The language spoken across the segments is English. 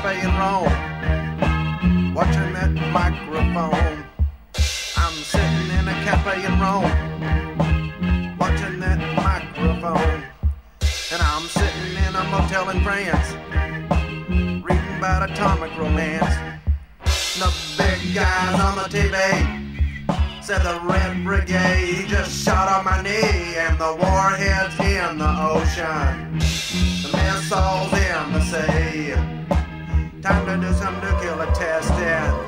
cafe in Rome, watching that microphone. I'm sitting in a cafe in Rome, watching that microphone. And I'm sitting in a motel in France, reading about atomic romance. The big guys on the TV said the Red Brigade just shot on my knee, and the warheads in the ocean, the missiles in the sea. Time to do some nuclear testing.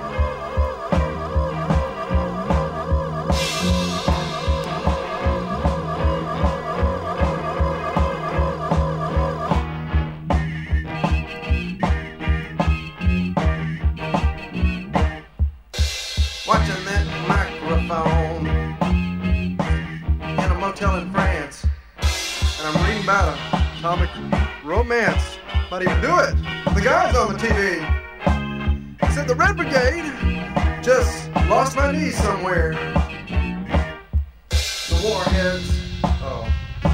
Watching that microphone in a motel in France, and I'm reading about atomic romance. But even do it. The guys on the TV said the Red Brigade just lost my knee somewhere. The warheads. Oh.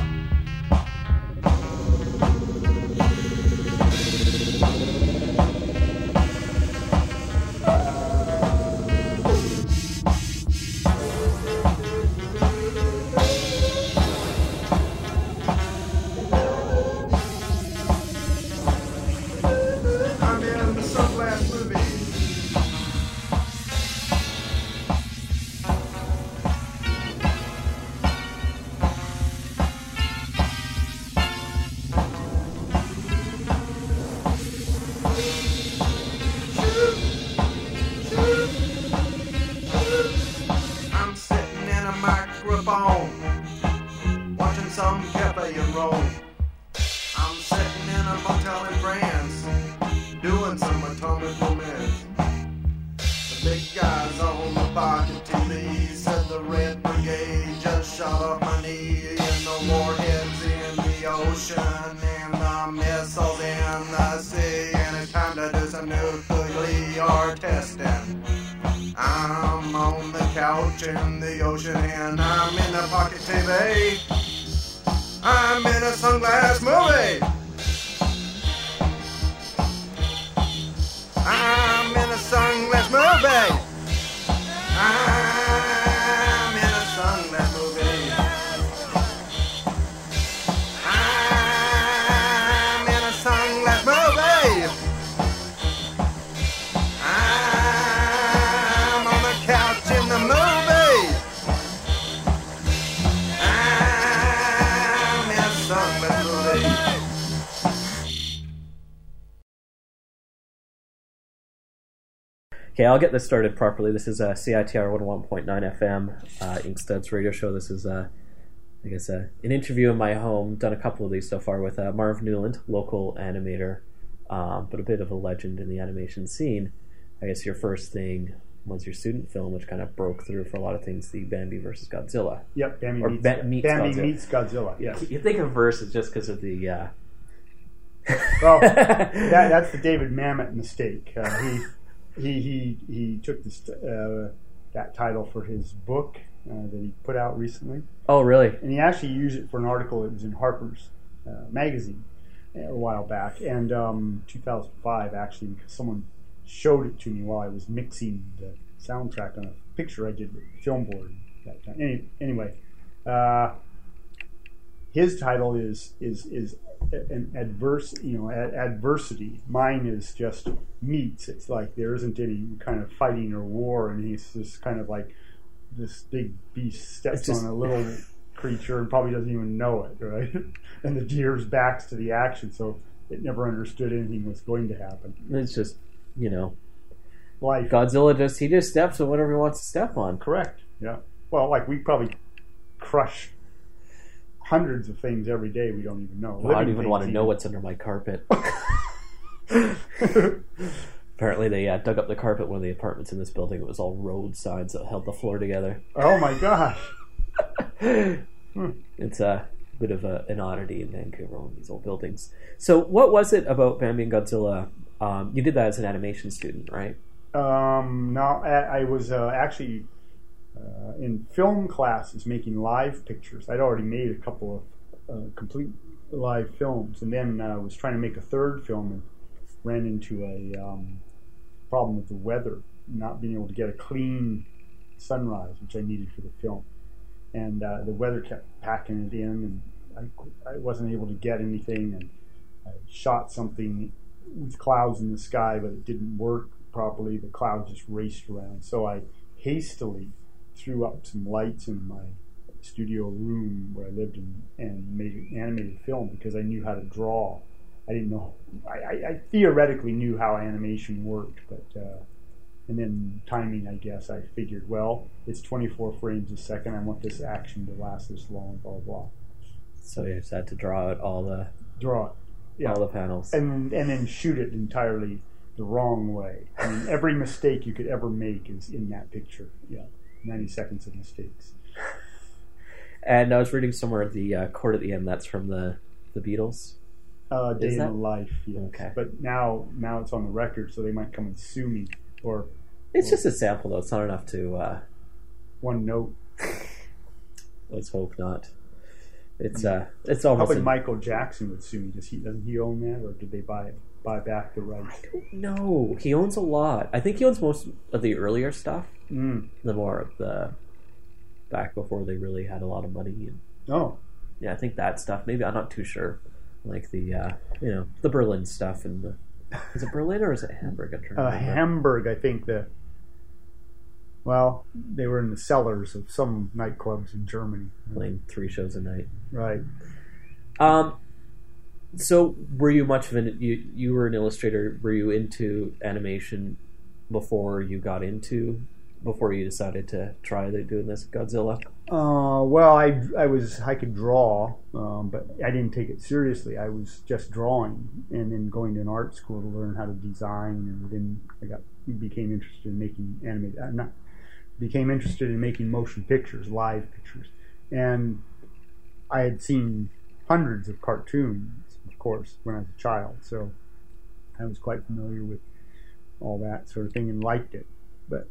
Watching some cafe in Rome. I'm sitting in a motel in France, doing some atomic romance. The big guys on the pocket TV said the Red Brigade just shot off my knee, and the warheads in the ocean, and the missiles in the sea, and it's time to do some nuclear testing. I'm on the couch in the ocean, and I'm in the pocket TV. I'm in a sunglass movie. I'm in a sunglass movie. I'm in a sunglass movie. I'm in a sunglass movie. I'm on the couch in the movie. I'm in a sunglass movie. Okay, I'll get this started properly. This is CITR 101.9 FM, Inkstuds radio show. This is, I guess, an interview in my home. Done a couple of these so far with Marv Newland, local animator, but a bit of a legend in the animation scene. I guess your first thing was your student film, which kind of broke through for a lot of things, the Bambi versus Godzilla. Yep, Bambi Godzilla. meets Godzilla, yes. You think of versus just because of the... Well, that's the David Mamet mistake. He took this that title for his book that he put out recently. Oh, really? And he actually used it for an article that was in Harper's magazine a while back, and 2005 actually, because someone showed it to me while I was mixing the soundtrack on a picture I did with the film board that time. Anyway, his title is an adversity. Mine is just meets. It's like there isn't any kind of fighting or war, and he's just kind of like this big beast steps on a little creature and probably doesn't even know it, right? And the deer's backs to the action, so it never understood anything was going to happen. It's just, life. Godzilla just steps on whatever he wants to step on. Correct. Yeah. Well, like we probably crush hundreds of things every day we don't even know. Well, I don't even want to know what's under my carpet. Apparently they dug up the carpet in one of the apartments in this building. It was all road signs that held the floor together. Oh my gosh. It's a bit of an oddity in Vancouver, one of these old buildings. So what was it about Bambi and Godzilla? You did that as an animation student, right? No, I was actually in film classes making live pictures. I'd already made a couple of complete live films, and then was trying to make a third film. ran into a problem with the weather, not being able to get a clean sunrise, which I needed for the film. And the weather kept packing it in, and I wasn't able to get anything. And I shot something with clouds in the sky, but it didn't work properly. The clouds just raced around. So I hastily threw up some lights in my studio room where I lived and made an animated film because I knew how to draw. I didn't know. I theoretically knew how animation worked, but and then timing, I guess, I figured, well, it's 24 frames a second. I want this action to last this long, blah, blah. So you just had to draw out all the panels. And then shoot it entirely the wrong way. I mean, every mistake you could ever make is in that picture. Yeah, 90 seconds of mistakes. And I was reading somewhere the chord at the end, that's from the Beatles. Day in the Life, yes. Okay. But now it's on the record, so they might come and sue me. It's just a sample, though. It's not enough to... one note. Let's hope not. It's almost... Probably Michael Jackson would sue me. Doesn't he own that, or did they buy back the rights? I don't know. He owns a lot. I think he owns most of the earlier stuff. Mm. The more of the... back before they really had a lot of money. Oh. Yeah, I think that stuff. Maybe, I'm not too sure. Like the, the Berlin stuff and the... Is it Berlin or is it Hamburg? Hamburg, I think well, they were in the cellars of some nightclubs in Germany. Playing 3 shows a night. Right. So were you much of you were an illustrator, were you into animation before you decided to try doing this Godzilla? Well, I could draw, but I didn't take it seriously. I was just drawing, and then going to an art school to learn how to design, and then became interested in making motion pictures, live pictures, and I had seen hundreds of cartoons, of course, when I was a child, so I was quite familiar with all that sort of thing and liked it. But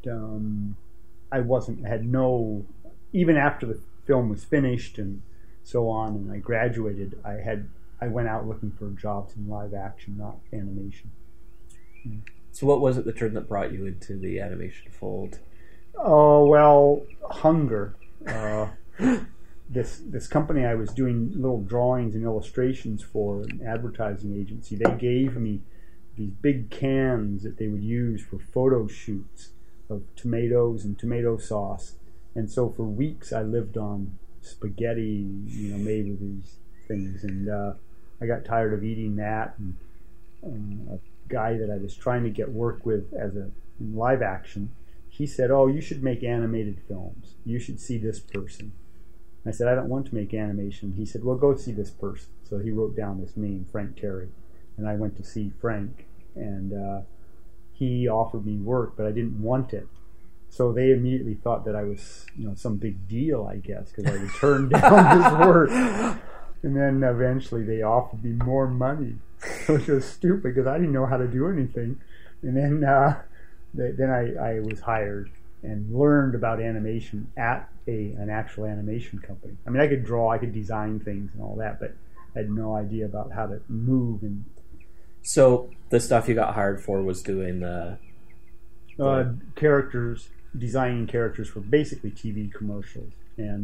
even after the film was finished and so on, and I graduated, I went out looking for jobs in live action, not animation. So what was it that brought you into the animation fold? Oh, well, hunger. This company I was doing little drawings and illustrations for, an advertising agency, they gave me these big cans that they would use for photo shoots of tomatoes and tomato sauce, and so for weeks I lived on spaghetti, made with these things, and I got tired of eating that. And a guy that I was trying to get work with in live action, he said, "Oh, you should make animated films. You should see this person." I said, "I don't want to make animation." He said, "Well, go see this person." So he wrote down this name, Frank Terry, and I went to see Frank, and he offered me work, but I didn't want it. So they immediately thought that I was, some big deal, I guess, because I would turn down his work. And then eventually they offered me more money, which was stupid because I didn't know how to do anything. And then I was hired and learned about animation at an actual animation company. I mean, I could draw, I could design things and all that, but I had no idea about how to move. And so the stuff you got hired for was doing the characters, designing characters for basically TV commercials. And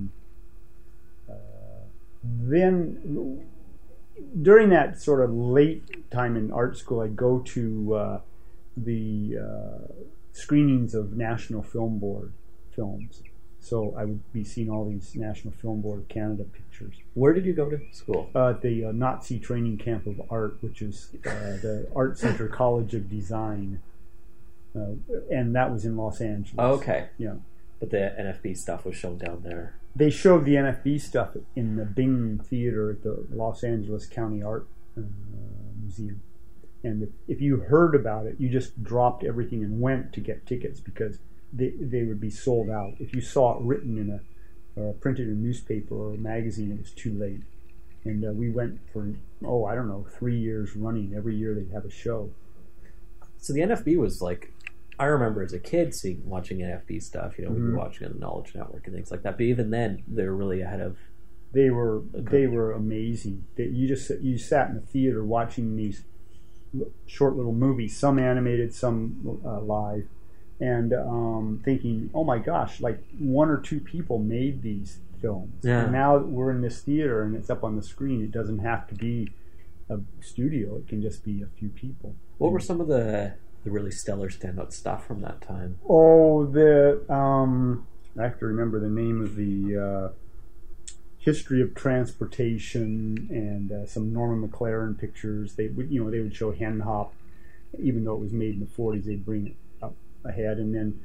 then during that sort of late time in art school, I'd go to the screenings of National Film Board films. So I would be seeing all these National Film Board of Canada pictures. Where did you go to school? At the Nazi Training Camp of Art, which is the Art Center College of Design. And that was in Los Angeles. Oh, okay. Yeah. But the NFB stuff was shown down there. They showed the NFB stuff in the Bing Theater at the Los Angeles County Art Museum. And if you heard about it, you just dropped everything and went to get tickets because they would be sold out. If you saw it written printed in a newspaper or a magazine, it was too late. And we went for, 3 years running. Every year they'd have a show. So the NFB was like, I remember as a kid watching NFB stuff. We'd be watching on the Knowledge Network and things like that. But even then, they were really ahead of. They were amazing. You sat in the theater watching these short little movies, some animated, some live, and thinking, oh my gosh, like 1 or 2 people made these films. Yeah. And now we're in this theater and it's up on the screen. It doesn't have to be a studio. It can just be a few people. What were some of the really stellar standout stuff from that time? Oh, I have to remember the name of the history of transportation and some Norman McLaren pictures. They would show Hen Hop, even though it was made in the 40s. They'd bring it up ahead, and then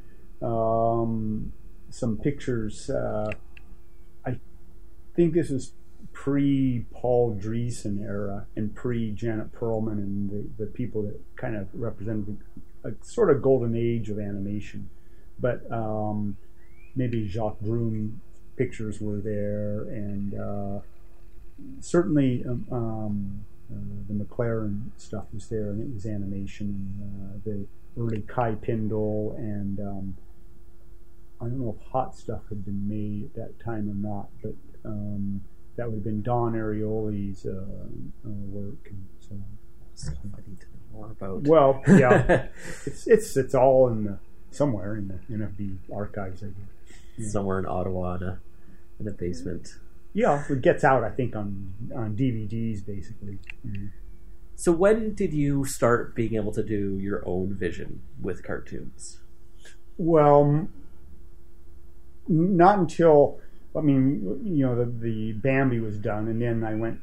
some pictures. I think this was pre-Paul Dreesen era and pre-Janet Perlman and the people that kind of represented a sort of golden age of animation. But maybe Jacques Broom pictures were there, and certainly the McLaren stuff was there, and it was animation. And, the early Kai Pindle, and I don't know if Hot Stuff had been made at that time or not, but that would have been Don Arioli's work. And so Stuff I need to know more about. well, yeah, it's all somewhere in the NFB archives, I guess. Yeah. Somewhere in Ottawa in a basement. Yeah, it gets out, I think, on DVDs, basically. Mm-hmm. So when did you start being able to do your own vision with cartoons? Well, not until, the Bambi was done, and then I went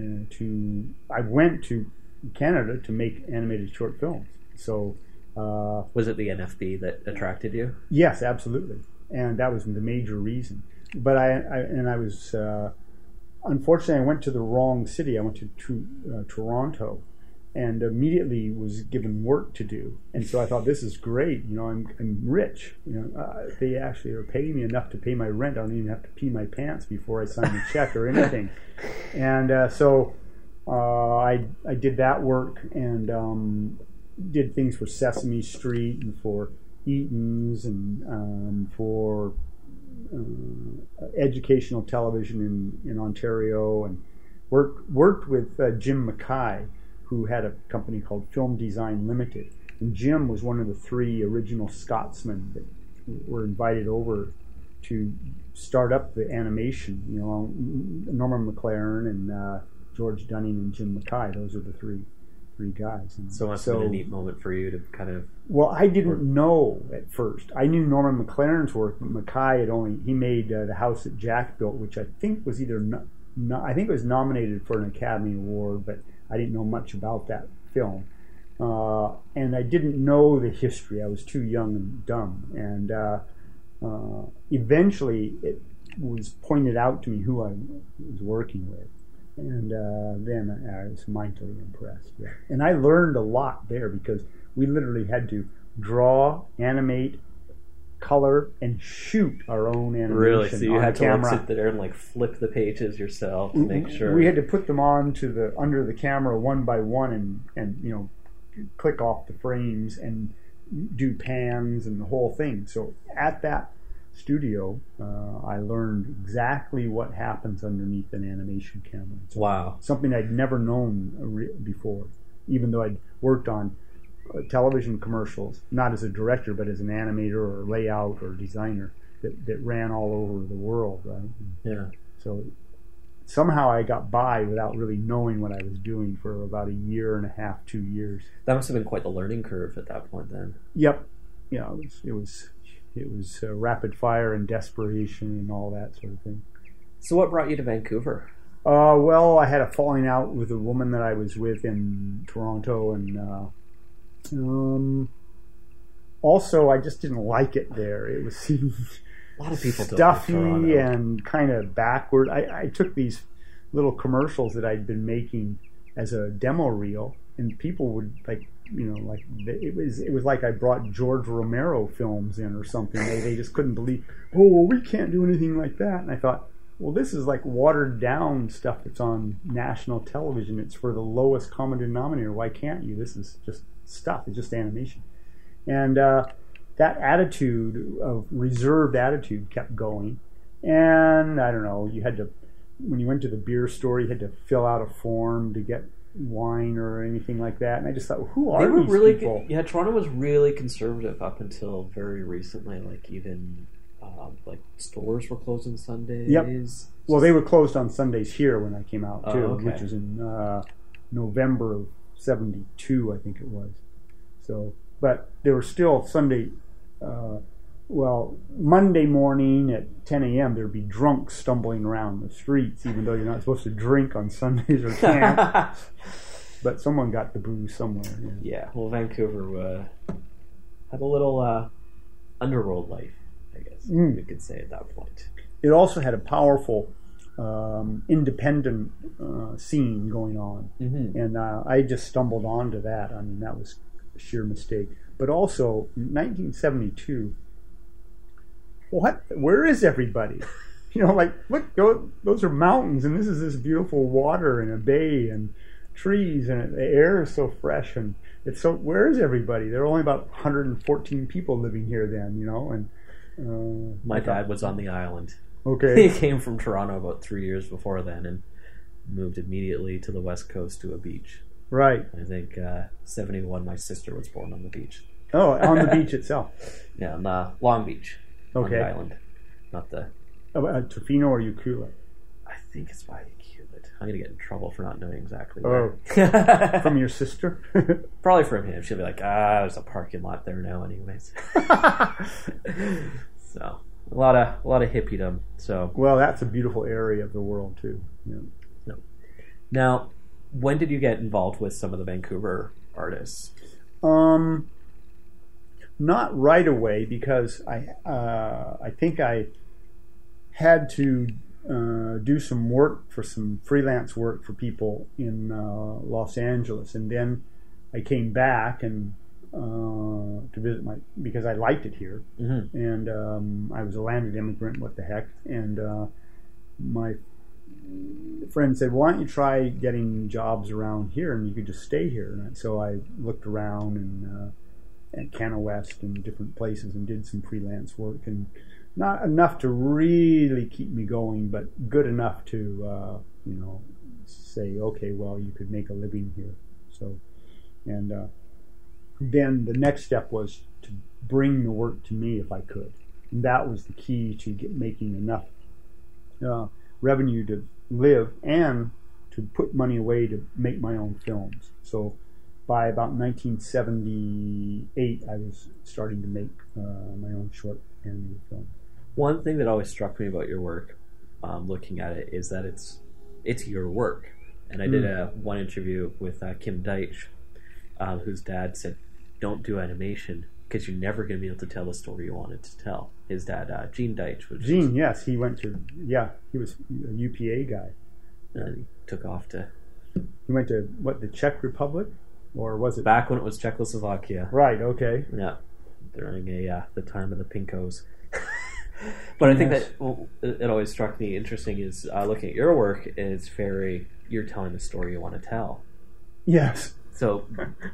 to Canada to make animated short films. So was it the NFB that attracted you? Yes, absolutely, and that was the major reason. But I was unfortunately I went to the wrong city. I went to Toronto, and immediately was given work to do. And so I thought, this is great. I'm rich. They actually are paying me enough to pay my rent. I don't even have to pee my pants before I sign the check or anything. And so I did that work and did things for Sesame Street and for Eaton's and for educational television in Ontario, and worked with Jim Mackay, who had a company called Film Design Limited. And Jim was one of the 3 original Scotsmen that were invited over to start up the animation. Norman McLaren and George Dunning and Jim Mackay. Those are the three guys. And so it must have been a neat moment for you to kind of... Well, I didn't know at first. I knew Norman McLaren's work, but Mackay he made The House That Jack Built, which I think was I think it was nominated for an Academy Award, but I didn't know much about that film. And I didn't know the history. I was too young and dumb. And eventually it was pointed out to me who I was working with. And then I was mightily impressed. Yeah. And I learned a lot there because we literally had to draw, animate, color, and shoot our own animation. Really? So you had to sit there and flip the pages yourself to make sure. We had to put them on to under the camera one by one and click off the frames and do pans and the whole thing. So at that studio, I learned exactly what happens underneath an animation camera. So wow. Something I'd never known before, even though I'd worked on television commercials, not as a director, but as an animator or layout or designer that ran all over the world, right? Yeah. So somehow I got by without really knowing what I was doing for about 1.5 years, 2 years. That must have been quite the learning curve at that point then. Yep. Yeah, it was rapid fire and desperation and all that sort of thing. So what brought you to Vancouver? Well, I had a falling out with a woman that I was with in Toronto, and also I just didn't like it there. It was a lot of people stuffy and kind of backward. I took these little commercials that I'd been making as a demo reel, and people would it was like I brought George Romero films in or something. They just couldn't believe, we can't do anything like that. And I thought, well, this is like watered down stuff that's on national television. It's for the lowest common denominator. Why can't you? This is just stuff. It's just animation. And that attitude of reserved attitude kept going. And I don't know, you had to, when you went to the beer store, you had to fill out a form to get wine or anything like that. And I just thought, well, who are They were these really people? yeah. Toronto was really conservative up until very recently. Like even like stores were closed on Sundays. Yep. Well, they were closed on Sundays here when I came out too, okay. which was in November of '72, I think it was. So, but there were still Sunday. Monday morning at 10 a.m. there'd be drunks stumbling around the streets, even though you're not supposed to drink on Sundays or can't. But someone got the booze somewhere. Yeah. Well, Vancouver had a little underworld life, I guess we could say at that point. It also had a powerful independent scene going on, and I just stumbled onto that. I mean, that was a sheer mistake. But also, in 1972. Where is everybody? Like, look, those are mountains, and this is this beautiful water and a bay and trees, and the air is so fresh, and it's so. Where is everybody? There are only about 114 people living here then, and my dad was on the island. Okay, He came from Toronto about 3 years before then, and moved immediately to the west coast to a beach. Right. I think 71. My sister was born on the beach. Oh, on the beach itself. Yeah, on Long Beach. Okay. On the island, not the. Tofino or Ucluelet? I think it's by Ucluelet. I'm gonna get in trouble for not knowing exactly where. Oh, from your sister? Probably from him. She'll be like, there's a parking lot there now, anyways. So a lot of hippiedom. So well, that's a beautiful area of the world too. Yeah. No. Now, when did you get involved with some of the Vancouver artists? Not right away, because I think I had to do some freelance work for people in Los Angeles, and then I came back and to visit because I liked it here, and I was a landed immigrant. What the heck? And my friend said, "Why don't you try getting jobs around here, and you could just stay here?" And so I looked around and. At Canada West and different places, and did some freelance work, and not enough to really keep me going, but good enough to say, okay, well, you could make a living here. So, and then the next step was to bring the work to me if I could, and that was the key to making enough revenue to live and to put money away to make my own films. So. By about 1978, I was starting to make my own short animated films. One thing that always struck me about your work, looking at it, is that it's your work. And I did one interview with Kim Deitch, whose dad said, "Don't do animation because you're never going to be able to tell the story you wanted to tell." His dad, Gene Deitch, yes, he was a UPA guy. And he took off to. He went to the Czech Republic. Or was it back when it was Czechoslovakia? Right. Okay. Yeah, during the time of the Pinkos. But I think that it always struck me interesting is looking at your work. You're telling the story you want to tell. Yes. So,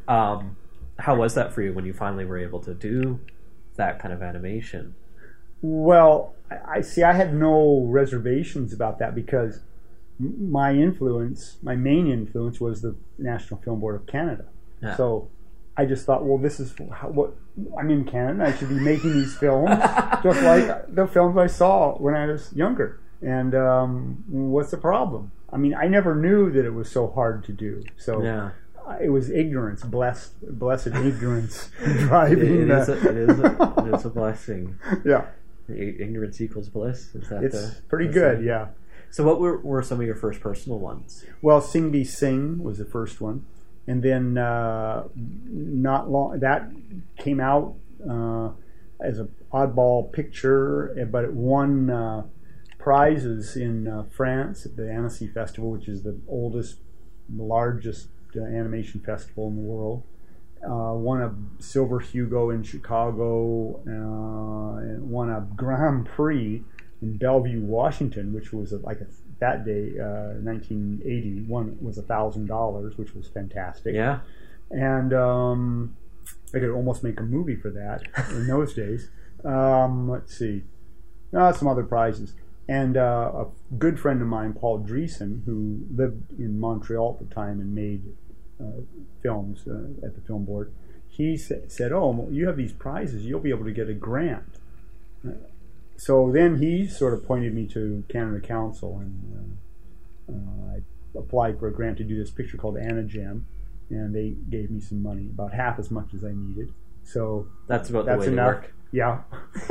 how was that for you when you finally were able to do that kind of animation? Well, I had no reservations about that, because my main influence was the National Film Board of Canada. Yeah. So I just thought, well, this is what I'm in Canada. I should be making these films just like the films I saw when I was younger. And what's the problem? I mean, I never knew that it was so hard to do. So it was ignorance, blessed ignorance driving. It is a blessing. Yeah. Ignorance equals bliss. It's pretty good. Yeah. So what were some of your first personal ones? Well, Sing Be Sing was the first one. And then not long, that came out as an oddball picture, but it won prizes in France at the Annecy Festival, which is the largest animation festival in the world. Won a Silver Hugo in Chicago, and won a Grand Prix in Bellevue, Washington, which was that day, 1980, one was $1,000, which was fantastic. Yeah. And I could almost make a movie for that in those days. Let's see. Some other prizes. And a good friend of mine, Paul Dreesen, who lived in Montreal at the time and made films at the Film Board, he said, "Oh, you have these prizes. You'll be able to get a grant." So then he sort of pointed me to Canada Council, and I applied for a grant to do this picture called Anagem, and they gave me some money, about half as much as I needed. So that's about the way enough. To work. Yeah.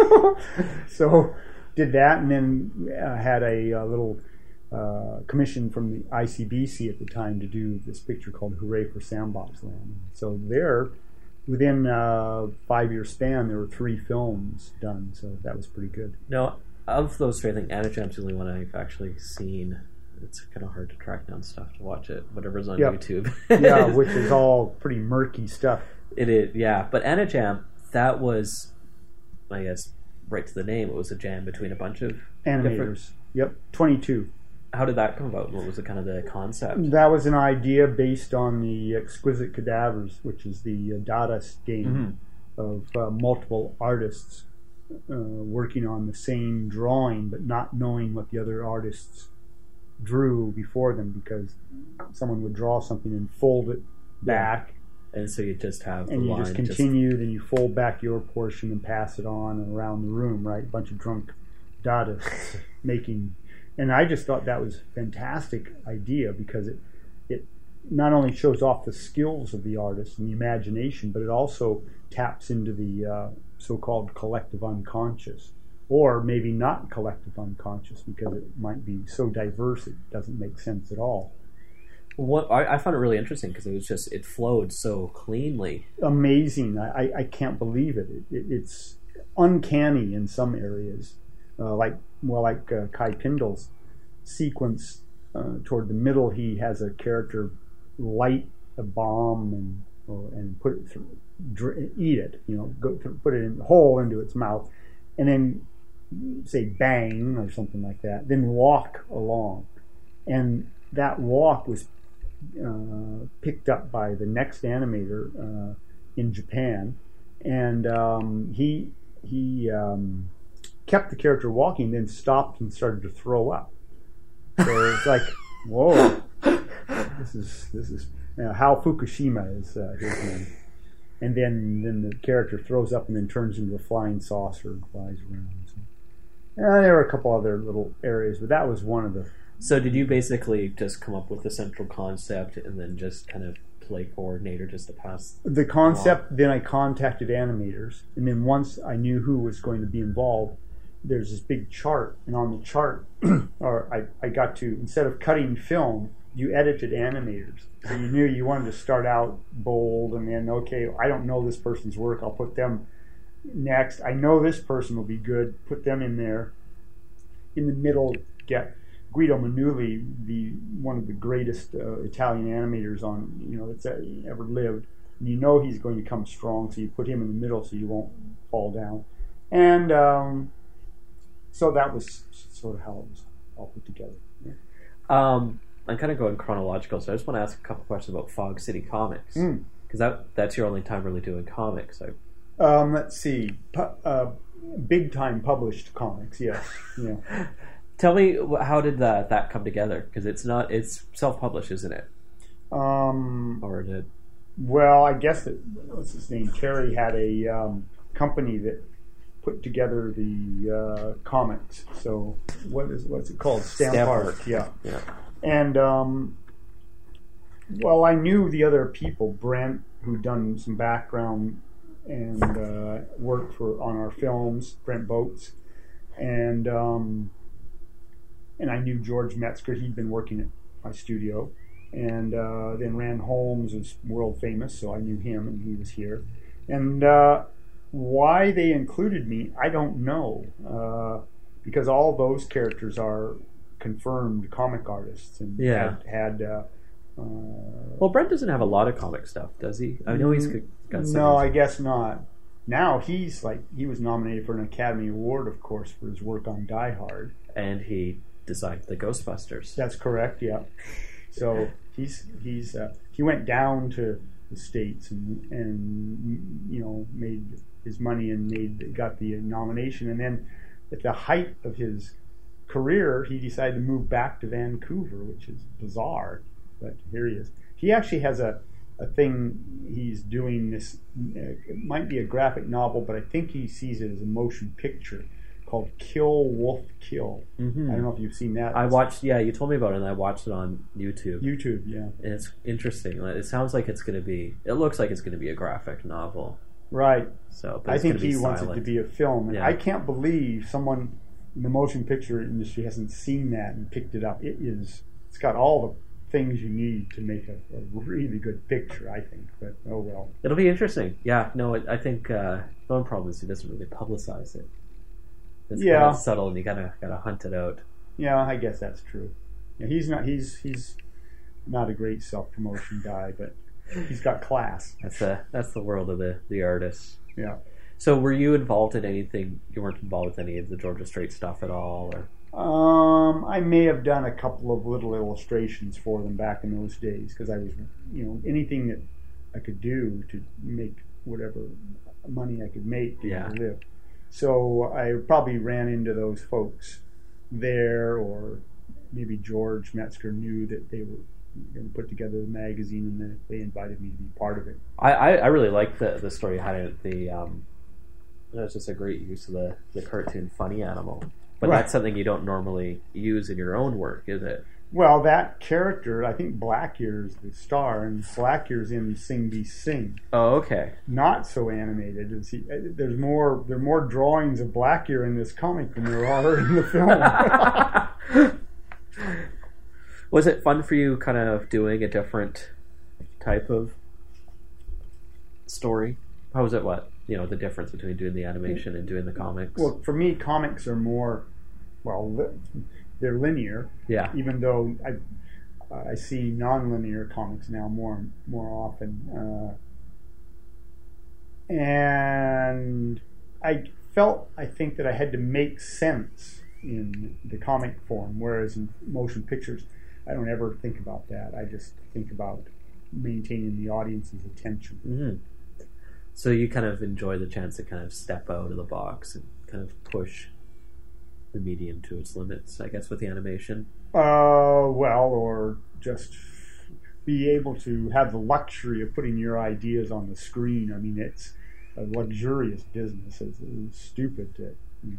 So did that, and then had a little commission from the ICBC at the time to do this picture called Hooray for Sandbox Land. So there, within a 5-year span, there were 3 films done, so that was pretty good. Now, of those 3, I think Anagem's the only one I've actually seen. It's kind of hard to track down stuff to watch it, whatever's on YouTube. Yeah, which is all pretty murky stuff. It is, yeah. But Anagem, that was, I guess, right to the name, it was a jam between a bunch of animators. Yep, 22. How did that come about? What was the kind of the concept? That was an idea based on the Exquisite Cadavers, which is the Dadaist game of multiple artists working on the same drawing, but not knowing what the other artists drew before them, because someone would draw something and fold it back. And so you just have and the you line just continue, then you fold back your portion and pass it on around the room, right? A bunch of drunk Dadaists making. And I just thought that was a fantastic idea, because it not only shows off the skills of the artist and the imagination, but it also taps into the so-called collective unconscious, or maybe not collective unconscious, because it might be so diverse it doesn't make sense at all. What I found it really interesting, because it flowed so cleanly. Amazing. I can't believe it. It's uncanny in some areas, like Kai Pindle's sequence toward the middle. He has a character light a bomb and put it through, eat it, put it in whole into its mouth, and then say bang or something like that, then walk along. And that walk was picked up by the next animator in Japan, and he kept the character walking, then stopped and started to throw up. So it's like, whoa, this is Hal Fukushima is his name. And then the character throws up and then turns into a flying saucer and flies around. So, there were a couple other little areas, but that was one of the. So did you basically just come up with the central concept and then just kind of play coordinator just to pass the concept? Then I contacted animators, and then once I knew who was going to be involved, there's this big chart, and on the chart, I got to, instead of cutting film, you edited animators. So you knew you wanted to start out bold, and then, okay, I don't know this person's work, I'll put them next. I know this person will be good, put them in there. In the middle, get Guido Manuli, one of the greatest Italian animators that's ever lived. And you know he's going to come strong, so you put him in the middle so you won't fall down. And so that was sort of how it was all put together. Yeah. I'm kind of going chronological, so I just want to ask a couple questions about Fog City Comics, because that's your only time really doing comics. Let's see, big time published comics, yes. Yeah. Tell me, how did that come together? Because it's self-published, isn't it? Or did? Well, I guess what's his name? Terry had a company that put together the comics. So what's it called? Stamp yeah. And well, I knew the other people, Brent, who'd done some background and worked on our films, Brent Boats, and I knew George Metzger. He'd been working at my studio, and then Rand Holmes was world famous, so I knew him, and he was here. And why they included me, I don't know, because all those characters are confirmed comic artists, and had well, Brent doesn't have a lot of comic stuff, does he? I know he's got some. No, I guess not. Now he was nominated for an Academy Award, of course, for his work on Die Hard, and he designed the Ghostbusters. That's correct. Yeah. So he went down to the States and made his money and got the nomination, and then at the height of his career, he decided to move back to Vancouver, which is bizarre, but here he is. He actually has a thing he's doing this. It might be a graphic novel, but I think he sees it as a motion picture called Kill Wolf Kill. Mm-hmm. I don't know if you've seen that. I watched. Yeah, you told me about it, and I watched it on YouTube. YouTube, yeah. And it's interesting. It sounds like it's going to be. It looks like it's going to be a graphic novel. Right. So, but I it's think gonna be he wants it silent. to be a film. And Yeah. I can't believe someone in the motion picture industry hasn't seen that and picked it up. It's got all the things you need to make a really good picture, I think. But oh well. It'll be interesting. Yeah. No, I think the one problem is he doesn't really publicize it. It's kind of subtle, and you gotta hunt it out. Yeah, I guess that's true. Yeah, he's not a great self promotion guy, but he's got class. That's the world of the artists. Yeah. So, were you involved in anything? You weren't involved with any of the Georgia Strait stuff at all, or? I may have done a couple of little illustrations for them back in those days because I was, anything that I could do to make whatever money I could make to live. So I probably ran into those folks there, or maybe George Metzger knew that they were going to put together the magazine, and then they invited me to be part of it. I really liked the story you had in it. It's just a great use of the cartoon funny animal. But that's something you don't normally use in your own work, is it? Well, that character, I think Blackear's the star, and Blackear's in Sing Be Sing. Oh, okay. Not so animated. There are more drawings of Blackear in this comic than there are in the film. Was it fun for you kind of doing a different type of story? How was it, the difference between doing the animation and doing the comics? Well, for me, comics are more, they're linear. Yeah. Even though I see non-linear comics now more often. And I think that I had to make sense in the comic form, whereas in motion pictures, I don't ever think about that. I just think about maintaining the audience's attention. Mm-hmm. So you kind of enjoy the chance to kind of step out of the box and kind of push the medium to its limits, I guess, with the animation? Or just be able to have the luxury of putting your ideas on the screen. I mean, it's a luxurious business. It's stupid to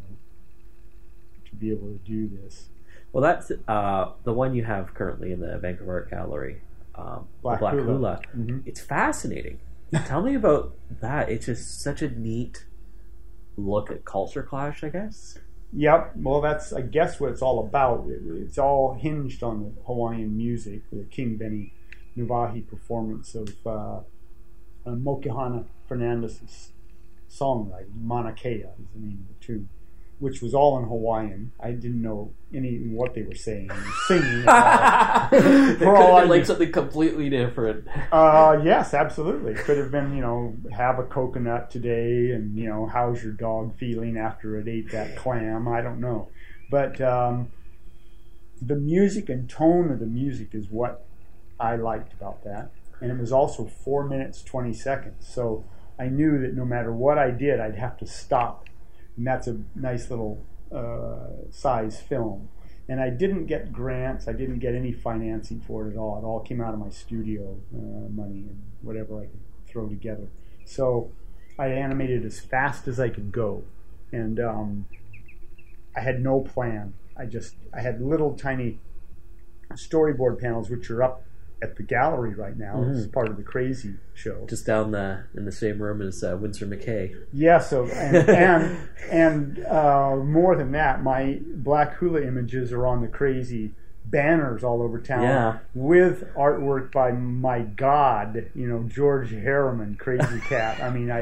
be able to do this. Well, that's the one you have currently in the Vancouver Art Gallery, Black Hula. Mm-hmm. It's fascinating. Tell me about that. It's just such a neat look at culture clash, I guess. Yep. Well, that's, I guess, what it's all about. It's all hinged on the Hawaiian music, the King Benny Nuvahi performance of Mokihana Fernandez's songwriting. Mauna Kea is the name of the tune, which was all in Hawaiian. I didn't know what they were saying. Singing. It could have been like something completely different. Yes, absolutely. Could have been, have a coconut today, and how's your dog feeling after it ate that clam? I don't know, but the music and tone of the music is what I liked about that, and it was also 4 minutes 20 seconds. So I knew that no matter what I did, I'd have to stop. And that's a nice little size film. And I didn't get grants. I didn't get any financing for it at all. It all came out of my studio money and whatever I could throw together. So I animated as fast as I could go. And I had no plan. I had little tiny storyboard panels, which are up at the gallery right now. Mm-hmm. It's part of the Crazy show. Just down in the same room as Winsor McKay. Yeah, so and more than that, my Black Hula images are on the Crazy banners all over town with artwork by my god, George Harriman, Crazy Cat. I mean,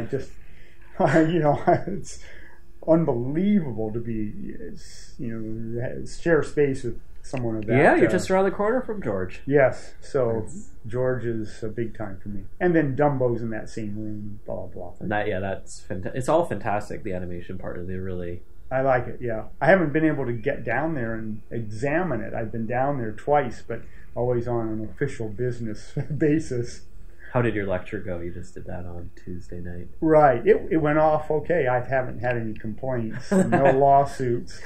it's unbelievable to be, share space with someone of that. Yeah, you're just around the corner from George. Yes, so George is a big time for me. And then Dumbo's in that same room, blah, blah, blah. And that's fantastic. It's all fantastic, the animation part of it, really. I like it, yeah. I haven't been able to get down there and examine it. I've been down there twice, but always on an official business basis. How did your lecture go? You just did that on Tuesday night. Right. It went off okay. I haven't had any complaints, no lawsuits.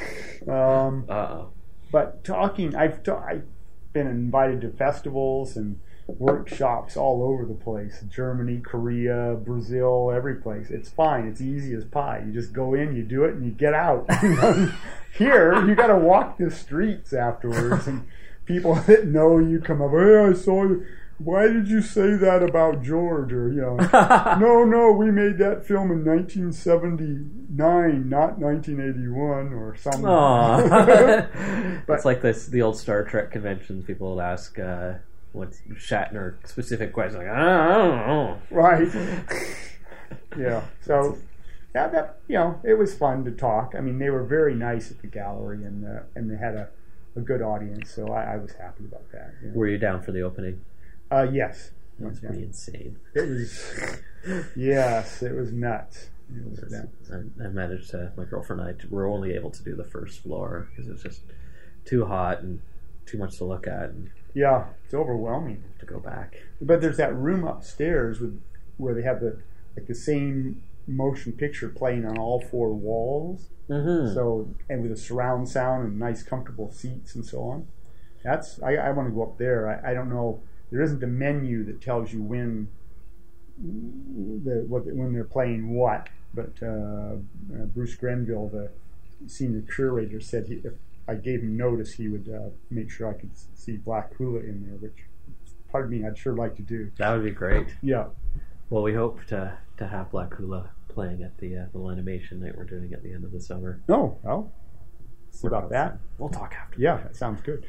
But talking, I've been invited to festivals and workshops all over the place. Germany, Korea, Brazil, every place. It's fine. It's easy as pie. You just go in, you do it, and you get out. Here, you got to walk the streets afterwards, and people that know you come up, hey, I saw you. Why did you say that about George? Or, no, we made that film in 1979, not 1981 or something. But it's like the old Star Trek conventions. People would ask what's Shatner specific question. Like, I don't know. Right. Yeah. So, it was fun to talk. I mean, they were very nice at the gallery, and they had a good audience. So I was happy about that. Were you down for the opening? Yes. It was pretty insane. It was, yes, it was nuts. I managed to, my girlfriend and I were only able to do the first floor because it was just too hot and too much to look at. And yeah, it's overwhelming. To go back. But there's that room upstairs where they have the same motion picture playing on all four walls. Mm-hmm. So, and with a surround sound and nice comfortable seats and so on. I want to go up there. I don't know. There isn't a menu that tells you when they're playing what, but Bruce Grenville, the senior curator, said if I gave him notice, he would make sure I could see Black Hula in there, which, pardon me, I'd sure like to do. That would be great. Yeah. Well, we hope to have Black Hula playing at the little animation night we're doing at the end of the summer. Oh, well, see about that. We'll talk after. Yeah, that sounds good.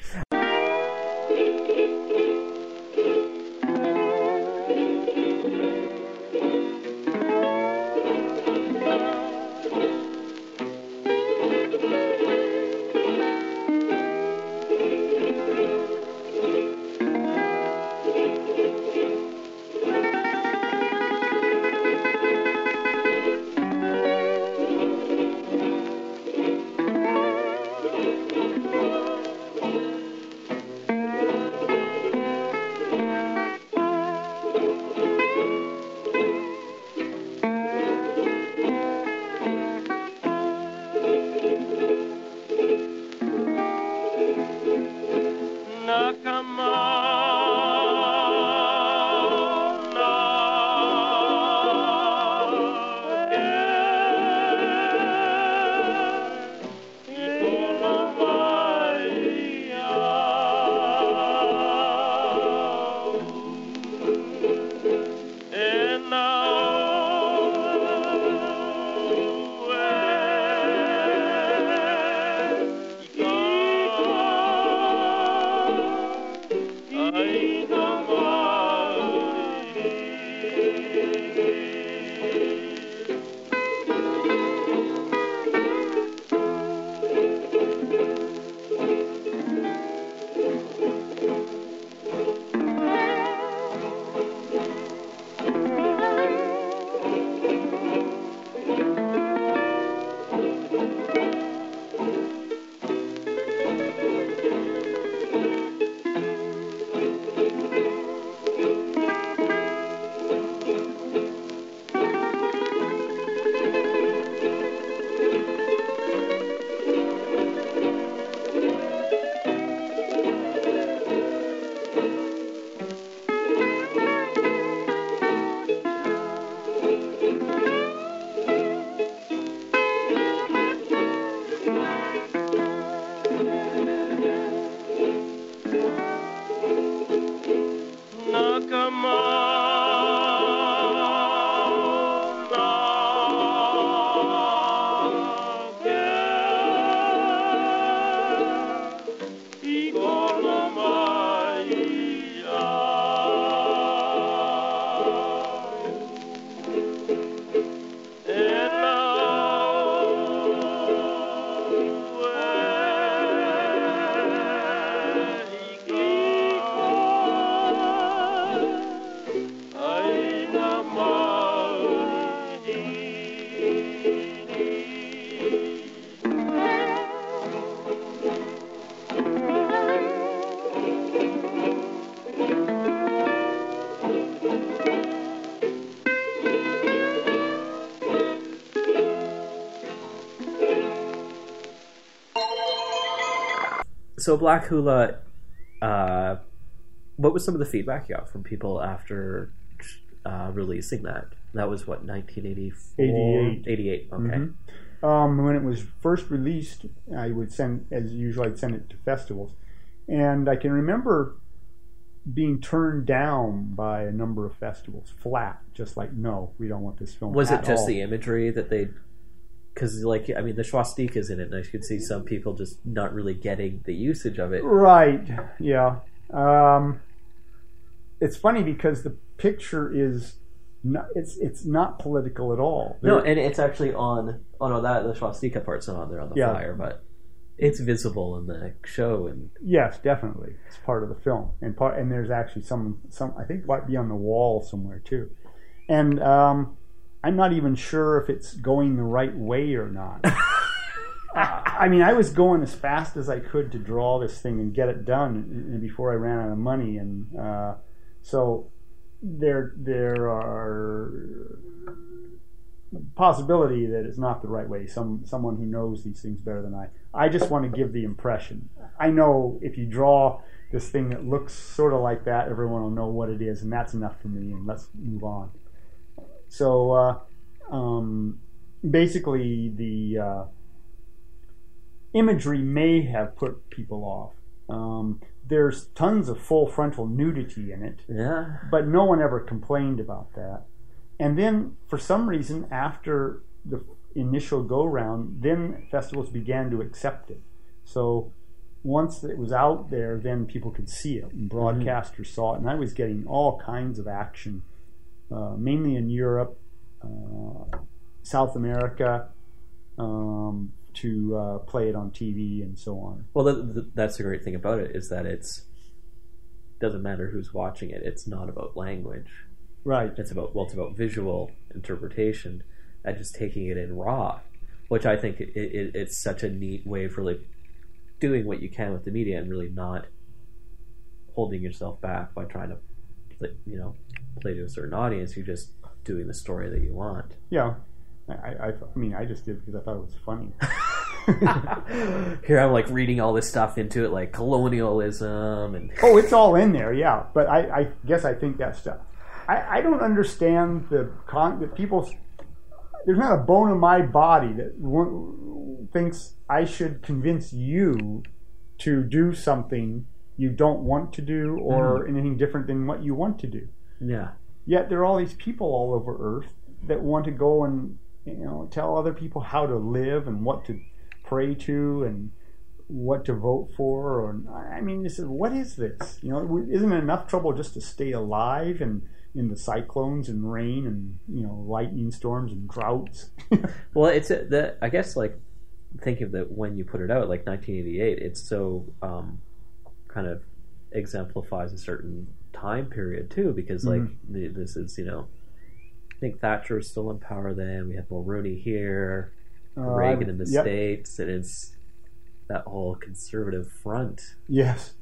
So Black Hula, what was some of the feedback you got from people after releasing that? That was what, 1984? 88. 88, okay. Mm-hmm. When it was first released, I would send, as usual, I'd send it to festivals. And I can remember being turned down by a number of festivals, flat, just like, no, we don't want this film. Was it just all. the imagery that they... Because, like, I mean, the swastika's in it, and I could see some people just not really getting the usage of it. Right, yeah. It's funny because the picture is... It's not political at all. No, and it's actually on... Oh, no, the swastika part's not on there on the flyer, but it's visible in the show. And yes, definitely. It's part of the film. And there's actually some I think might be on the wall somewhere, too. And I'm not even sure if it's going the right way or not. I mean, I was going as fast as I could to draw this thing and get it done before I ran out of money. And so... There are possibility that it's not the right way. Someone who knows these things better than I. I just want to give the impression. I know if you draw this thing that looks sort of like that, everyone will know what it is, and that's enough for me. And let's move on. So basically, the imagery may have put people off. There's tons of full frontal nudity in it, but no one ever complained about that. And then, for some reason, after the initial go-round, then festivals began to accept it. So once it was out there, then people could see it, and broadcasters saw it, and I was getting all kinds of action, mainly in Europe, South America, to play it on TV and so on. Well, that's the great thing about it, is that it doesn't matter who's watching it. It's not about language. Right. It's about visual interpretation and just taking it in raw, which I think it's such a neat way of really doing what you can with the media and really not holding yourself back by trying to play to a certain audience. You're just doing the story that you want. Yeah. I mean, I just did it because I thought it was funny. Here I'm like reading all this stuff into it, like colonialism and... Oh, it's all in there, yeah. But I guess I think that stuff... I don't understand that people... There's not a bone in my body that thinks I should convince you to do something you don't want to do or anything different than what you want to do. Yeah. Yet there are all these people all over Earth that want to go and tell other people how to live and what to pray to and what to vote for. Or I mean, what is this? Isn't it enough trouble just to stay alive and in the cyclones and rain and lightning storms and droughts? Well, it's I guess, like, think of that when you put it out, like 1988. It's so kind of exemplifies a certain time period too, because like this is I think Thatcher was still in power then. We had Mulroney here, Reagan in the States, and it's that whole conservative front. Yes.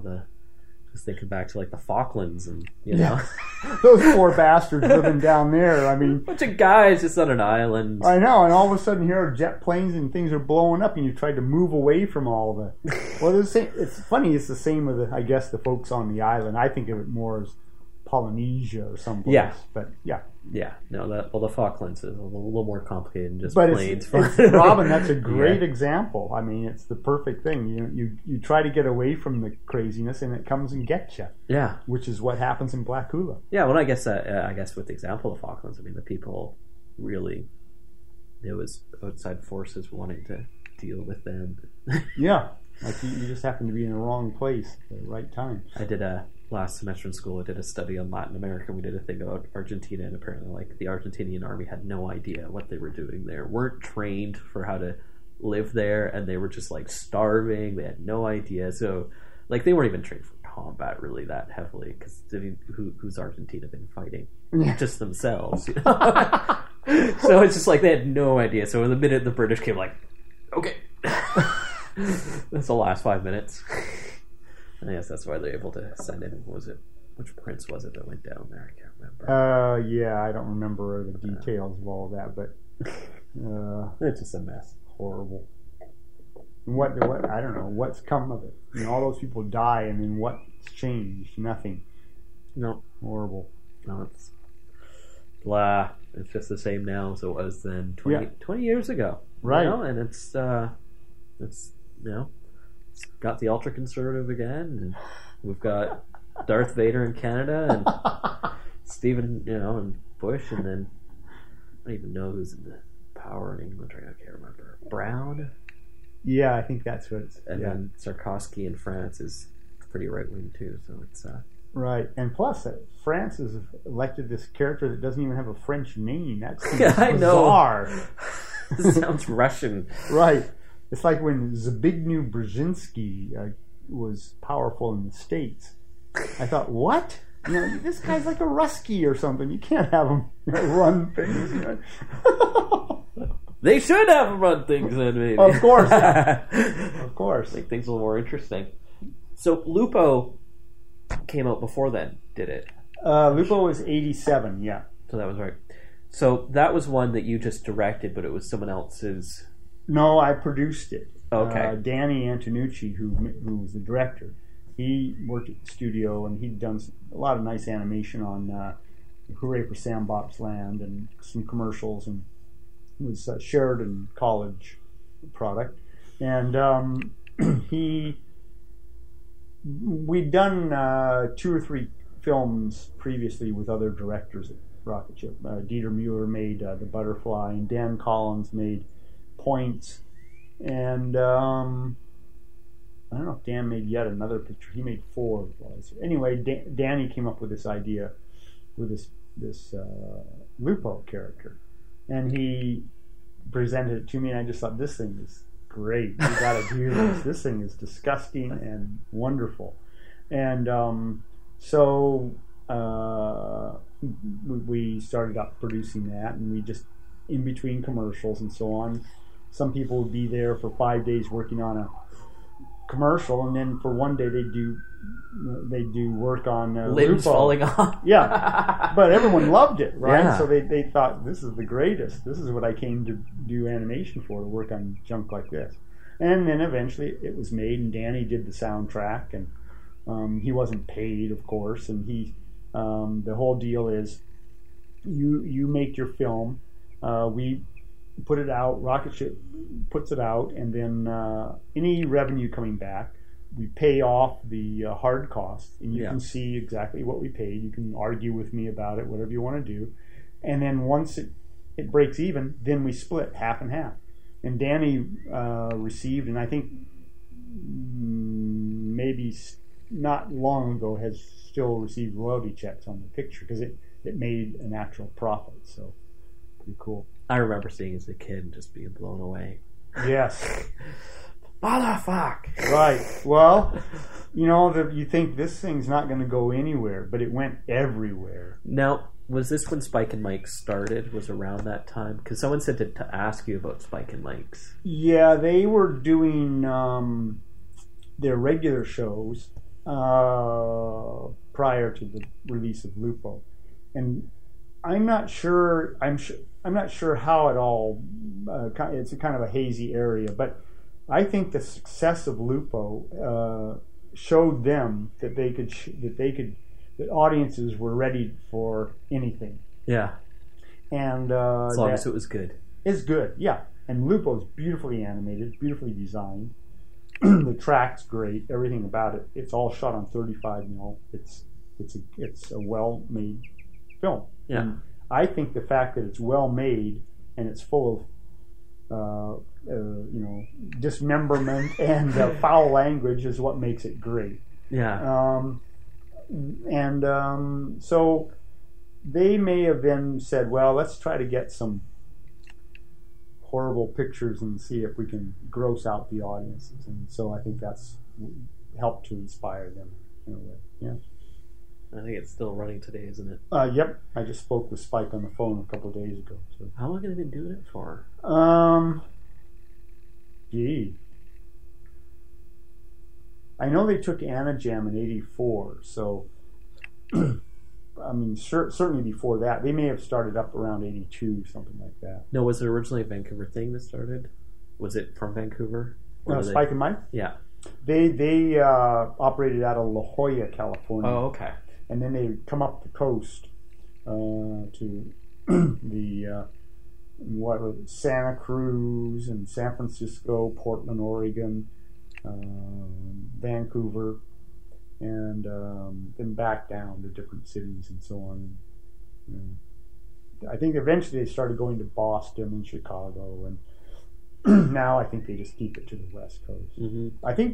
Just thinking back to like the Falklands and those poor bastards living down there. I mean, bunch of guys just on an island. I know, and all of a sudden here are jet planes and things are blowing up, and you tried to move away from all the. Well, it's funny. It's the same with the folks on the island. I think of it more as Polynesia or someplace. Yeah. But yeah. Yeah. No, the Falklands is a little more complicated than just but planes. Robin, that's a great example. I mean, it's the perfect thing. You try to get away from the craziness, and it comes and gets you. Yeah. Which is what happens in Black Hula. Yeah. Well, I guess with the example of Falklands, I mean, the people really, there was outside forces wanting to deal with them. Yeah. Like you just happen to be in the wrong place at the right time. I did last semester in school, I did a study on Latin America. We did a thing about Argentina, and apparently, like, the Argentinian army had no idea what they were doing there. Weren't trained for how to live there, and they were just like starving. They had no idea. So, like, they weren't even trained for combat really that heavily. Because who's Argentina been fighting? Yeah. Just themselves. So it's just like they had no idea. So the minute the British came, like, okay. That's the last 5 minutes. I guess that's why they're able to send in. Which prince was it that went down there? I can't remember. Yeah, I don't remember the details of all that, but it's just a mess. Horrible. And what I don't know what's come of it. You know, all those people die, and then what's changed? Nothing. No. Horrible. No, it's blah. It's just the same now as it was then 20 years ago. Right. You know? And it's you know, it's got the ultra conservative again, and we've got Darth Vader in Canada, and Stephen, you know, and Bush, and then I don't even know who's in the power in England right now. I can't remember. Brown. Yeah, I think that's what it's... And then Sarkozy in France is pretty right-wing too, so it's... Right, and plus, France has elected this character that doesn't even have a French name. That's I bizarre. Know. Sounds Russian. Right. It's like when Zbigniew Brzezinski was powerful in the States. I thought, what? You know, this guy's like a Rusky or something. You can't have him run things. You know? They should have him run things then, maybe. Of course. Of course. Make things a little more interesting. So Lupo came out before then, did it? Lupo was 87, yeah. So that was right. So that was one that you just directed, but it was someone else's... No, I produced it. Okay. Danny Antonucci, who was the director, he worked at the studio, and he'd done a lot of nice animation on Hooray for Sam Bop's Land and some commercials, and it was a Sheridan College product. And we'd done 2 or 3 films previously with other directors at Rocket Ship. Dieter Mueller made The Butterfly, and Dan Collins made Points, and I don't know if Dan made yet another picture. He made 4 of those. Anyway, Danny came up with this idea with this Lupo character, and he presented it to me, and I just thought, this thing is great. You got to do this. This thing is disgusting and wonderful. And so we started up producing that, and we just, in between commercials and so on, some people would be there for 5 days working on a commercial, and then for one day they do work on limbs Lupo. falling off. Yeah, but everyone loved it, right? Yeah. So they thought, this is the greatest. This is what I came to do animation for, to work on junk like this. And then eventually it was made, and Danny did the soundtrack, and he wasn't paid, of course. And he, the whole deal is, you make your film, we put it out, Rocket Ship puts it out, and then any revenue coming back, we pay off the hard costs, and you can see exactly what we paid. You can argue with me about it, whatever you want to do. And then once it breaks even, then we split half and half. And Danny received, and I think maybe not long ago has still received royalty checks on the picture, because it made an actual profit. So pretty cool. I remember seeing it as a kid and just being blown away. Yes. Motherfuck! Right. Well, you know, you think this thing's not going to go anywhere, but it went everywhere. Now, was this when Spike and Mike started? Was around that time? Because someone said to ask you about Spike and Mike's. Yeah, they were doing their regular shows prior to the release of Lupo, and I'm not sure how it all. It's a kind of a hazy area, but I think the success of Lupo showed them that that audiences were ready for anything. Yeah, and as long as it was good. It's good, yeah. And Lupo's beautifully animated, beautifully designed. The track's great, everything about it. It's all shot on 35mm. It's a well-made film. Yeah. And I think the fact that it's well-made and it's full of dismemberment and foul language is what makes it great. Yeah. So they may have then said, well, let's try to get some horrible pictures and see if we can gross out the audiences. And so I think that's helped to inspire them in a way. Yeah. I think it's still running today, isn't it? Yep. I just spoke with Spike on the phone a couple of days ago. So. How long have they been doing it for? I know they took Anna Jam in '84, so I mean, certainly before that. They may have started up around '82, something like that. No, was it originally a Vancouver thing that started? Was it from Vancouver? Or do they- Spike and Mike. Yeah. They operated out of La Jolla, California. Oh, okay. And then they come up the coast to the Santa Cruz and San Francisco, Portland, Oregon, Vancouver, and then back down to different cities and so on. I think eventually they started going to Boston and Chicago, and now I think they just keep it to the West Coast. Mm-hmm. I think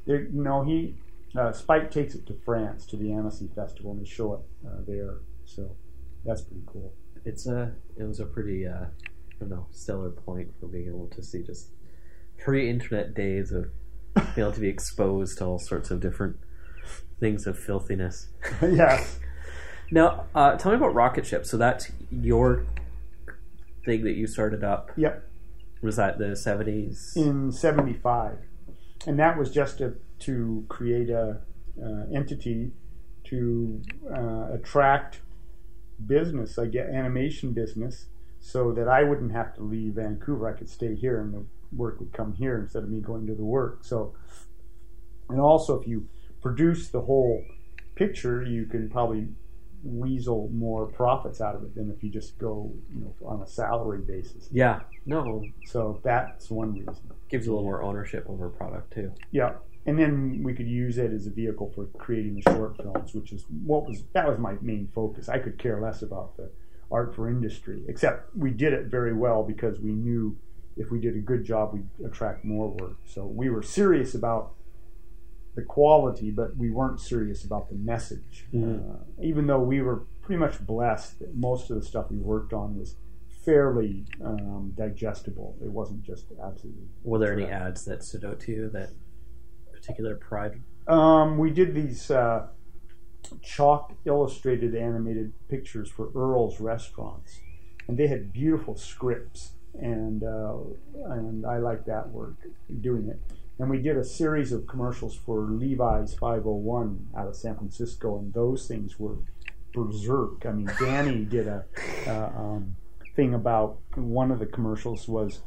Spike takes it to France to the Annecy Festival and they show it there, so that's pretty cool. It was a pretty stellar point for being able to see just pre-internet days of being able to be exposed to all sorts of different things of filthiness. Yes. Now, tell me about Rocket Ship. So that's your thing that you started up. Yep. Was that the 70s? In 75. And that was just to create a entity to attract business, animation business, so that I wouldn't have to leave Vancouver. I could stay here and the work would come here instead of me going to the work. So, and also if you produce the whole picture, you can probably weasel more profits out of it than if you just go, on a salary basis. Yeah. No. So that's one reason. Gives you a little more ownership over a product too. Yeah. And then we could use it as a vehicle for creating the short films, which is that was my main focus. I could care less about the art for industry, except we did it very well because we knew if we did a good job, we'd attract more work. So we were serious about the quality, but we weren't serious about the message. Mm-hmm. Even though we were pretty much blessed that most of the stuff we worked on was fairly digestible. It wasn't just absolutely. Were there any ads that stood out to you that particular pride? We did these chalk illustrated animated pictures for Earl's Restaurants, and they had beautiful scripts, and I liked that work doing it. And we did a series of commercials for Levi's 501 out of San Francisco, and those things were berserk. I mean, Danny did a thing about one of the commercials was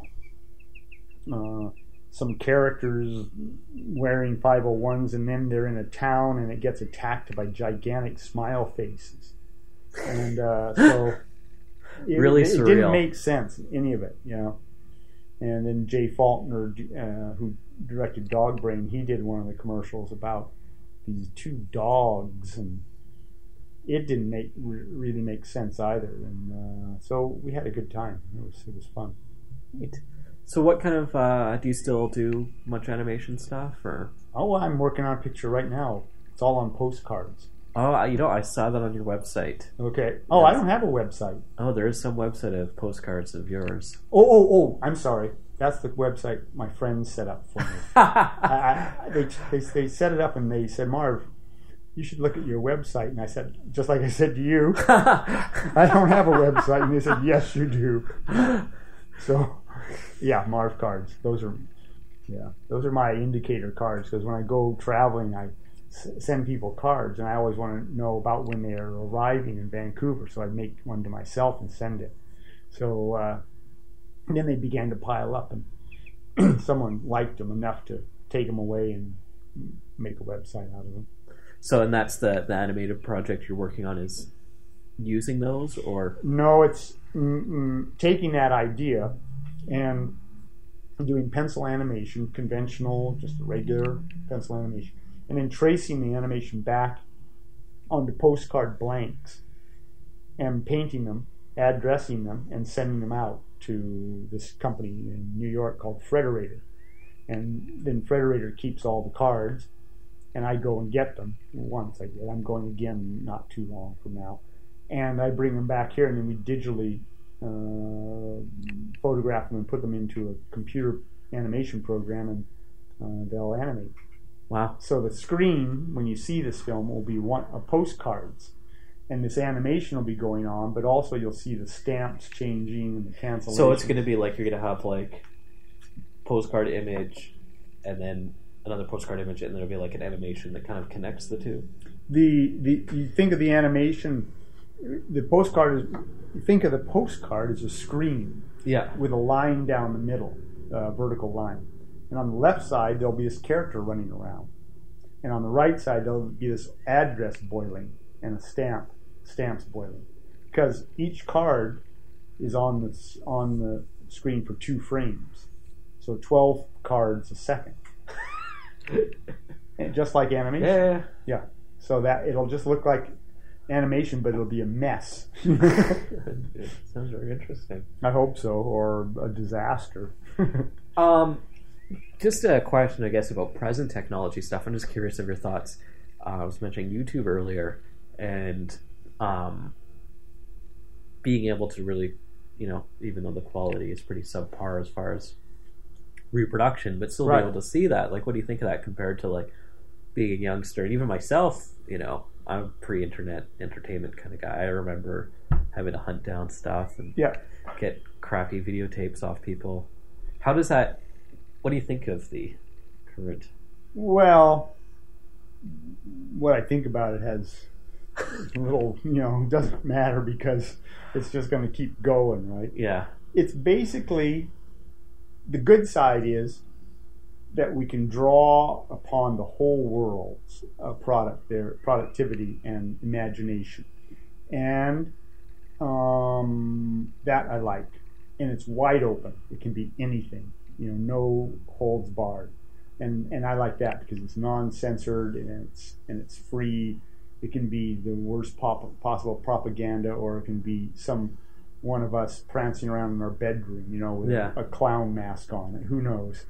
some characters wearing 501s, and then they're in a town and it gets attacked by gigantic smile faces. And so it surreal. Didn't make sense, any of it, And then Jay Faulkner, who directed Dog Brain, he did one of the commercials about these two dogs, and it didn't really make sense either. And so we had a good time. It was fun. Right. So what kind of do you still do much animation stuff or? Oh, I'm working on a picture right now. It's all on postcards. Oh, I saw that on your website. Okay. Oh, yes. I don't have a website. Oh, there is some website of postcards of yours. Oh! I'm sorry. That's the website my friends set up for me. They set it up and they said, Marv, you should look at your website. And I said, just like I said to you, I don't have a website. And they said, yes, you do. So, yeah, Marv cards. Those are my indicator cards, because when I go traveling, I send people cards, and I always want to know about when they're arriving in Vancouver, so I make one to myself and send it. So then they began to pile up, and someone liked them enough to take them away and make a website out of them. So, and that's the animated project you're working on is using those, or? No, it's taking that idea and doing pencil animation, conventional, just regular pencil animation, and then tracing the animation back onto postcard blanks and painting them, addressing them, and sending them out to this company in New York called Frederator. And then Frederator keeps all the cards, and I go and get them once I get. I'm going again not too long from now. And I bring them back here, and then we digitally photograph them and put them into a computer animation program, and they'll animate. Wow. So the screen, when you see this film, will be postcards, and this animation will be going on, but also you'll see the stamps changing and the cancellations. So it's going to be like you're going to have like postcard image and then another postcard image, and there'll be like an animation that kind of connects the two. You think of the animation, the postcard is, you think of the postcard as a screen, yeah, with a line down the middle, vertical line, And on the left side, there'll be this character running around. And on the right side, there'll be this address boiling and a stamps boiling. Because each card is on the screen for 2 frames. So 12 cards a second. And just like animation. Yeah. So that it'll just look like animation, but it'll be a mess. It sounds very interesting. I hope so, or a disaster. Just a question, I guess, about present technology stuff. I'm just curious of your thoughts. I was mentioning YouTube earlier, and being able to really, even though the quality is pretty subpar as far as reproduction, but still be able to see that. Like, what do you think of that compared to, like, being a youngster? And even myself, I'm a pre-internet entertainment kind of guy. I remember having to hunt down stuff and get crappy videotapes off people. What do you think of the current? Well, what I think about it has little, doesn't matter because it's just going to keep going, right? Yeah. It's basically, the good side is that we can draw upon the whole world's productivity and imagination. And that I like. And it's wide open. It can be anything. No holds barred, and I like that because it's non-censored and it's free. It can be the worst possible propaganda, or it can be one of us prancing around in our bedroom, with a clown mask on. Who knows?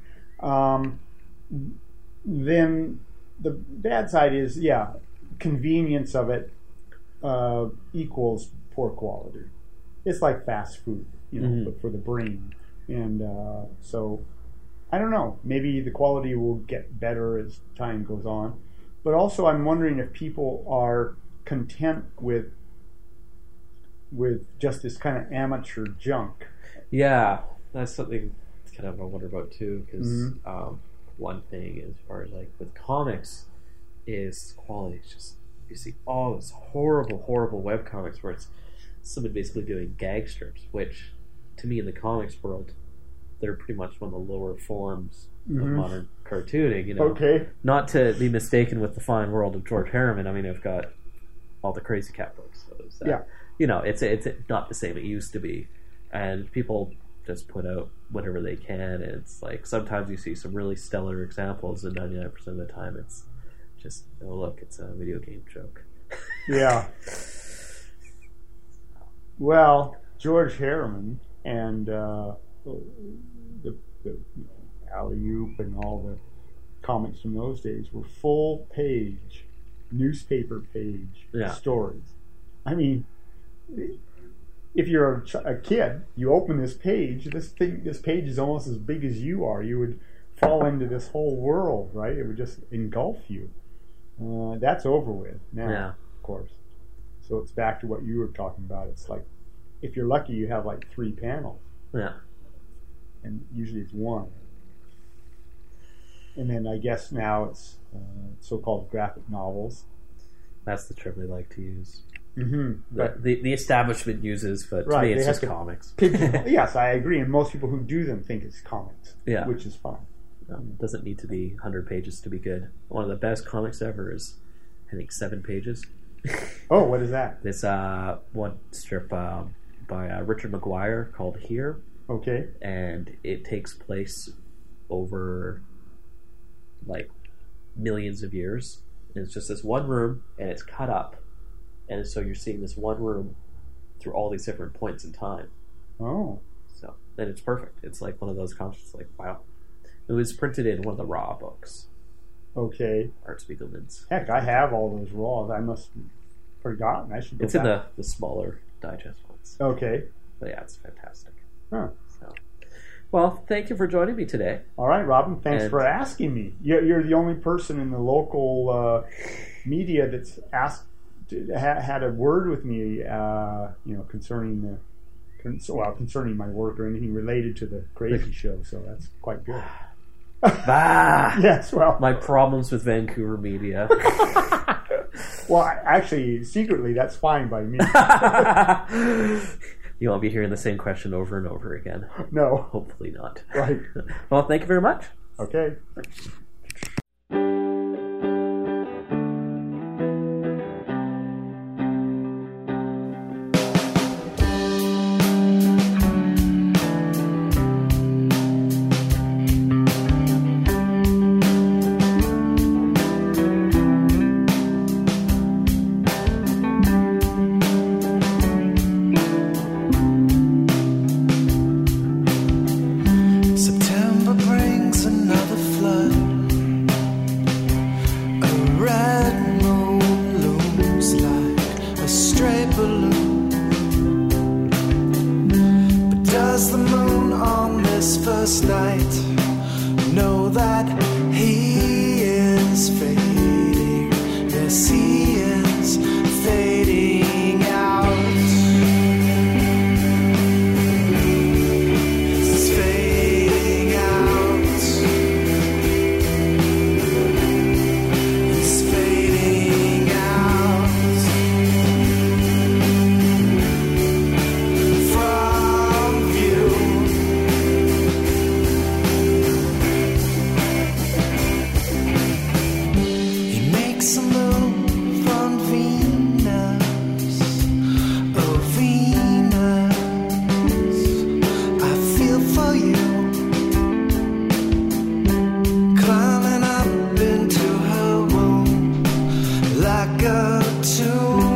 Then the bad side is, convenience of it equals poor quality. It's like fast food, but for the brain. And so, I don't know. Maybe the quality will get better as time goes on. But also, I'm wondering if people are content with just this kind of amateur junk. Yeah, that's something kind of I wonder about too. Because one thing, as far as like with comics, is quality. It's just, you see all this horrible webcomics where it's someone basically doing gag strips, which, to me, in the comics world, they're pretty much one of the lower forms of modern cartooning. Okay. Not to be mistaken with the fine world of George Herriman. I mean, I've got all the Crazy Cat books. So it's not the same it used to be, and people just put out whatever they can. And it's like sometimes you see some really stellar examples, and 99% of the time it's just, oh look, it's a video game joke. Yeah. Well, George Herriman and the Alley-Oop and all the comics from those days were full page, newspaper page stories. I mean, if you're a kid, you open this page. This page is almost as big as you are. You would fall into this whole world, right? It would just engulf you. That's over with now, of course. So it's back to what you were talking about. It's like, if you're lucky, you have like 3 panels. Yeah. And usually it's 1. And then I guess now it's so-called graphic novels. That's the term they like to use. Mm-hmm. The establishment uses, but to me it's just comics. Yes, I agree. And most people who do them think it's comics, which is fine. It doesn't need to be 100 pages to be good. One of the best comics ever is, I think, 7 pages. Oh, what is that? It's one strip by Richard McGuire called Here. Okay. And it takes place over like millions of years. And it's just this one room, and it's cut up. And so you're seeing this one room through all these different points in time. Oh. So, and it's perfect. It's like one of those comics, like, wow. It was printed in one of the Raw books. Okay. Art Spiegelman's. Heck, I have all those Raws. I must have forgotten. I should go It's back. in the smaller digest ones. Okay. But yeah, it's fantastic. Huh. So, well, thank you for joining me today. All right, Robin. Thanks for asking me. You're the only person in the local media that's had a word with me, concerning concerning my work or anything related to the Crazy Show. So that's quite good. Yes. Well, my problems with Vancouver media. Well, actually, secretly, that's fine by me. You won't be hearing the same question over and over again. No. Hopefully not. Right. Well, thank you very much. Okay. September brings another flood. A red moon looms like a stray balloon. But does the moon on this first night know that he is fading? Yes, he is fading out. He's fading out. He's fading out from view. He makes a move on Venus, oh Venus. I feel for you, climbing up into her womb like a tomb.